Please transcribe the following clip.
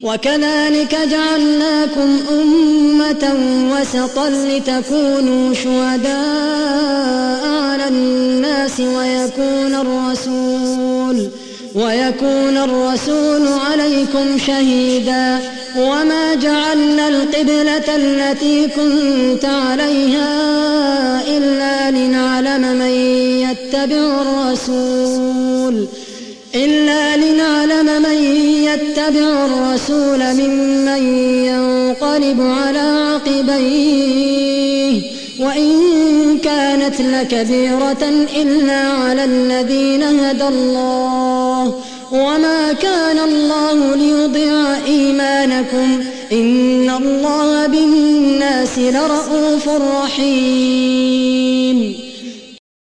وكذلك جعلناكم أمة وسطا لتكونوا شهداء على الناس ويكون الرسول عليكم شهيدا وما جعلنا القبلة التي كنت عليها إلا لنعلم من يتبع الرسول ممن ينقلب على عقبيه وإن كانت لكبيرة إلا على الذين هدى الله وما كان الله ليضيع إيمانكم إن الله بالناس لرءوف رحيم.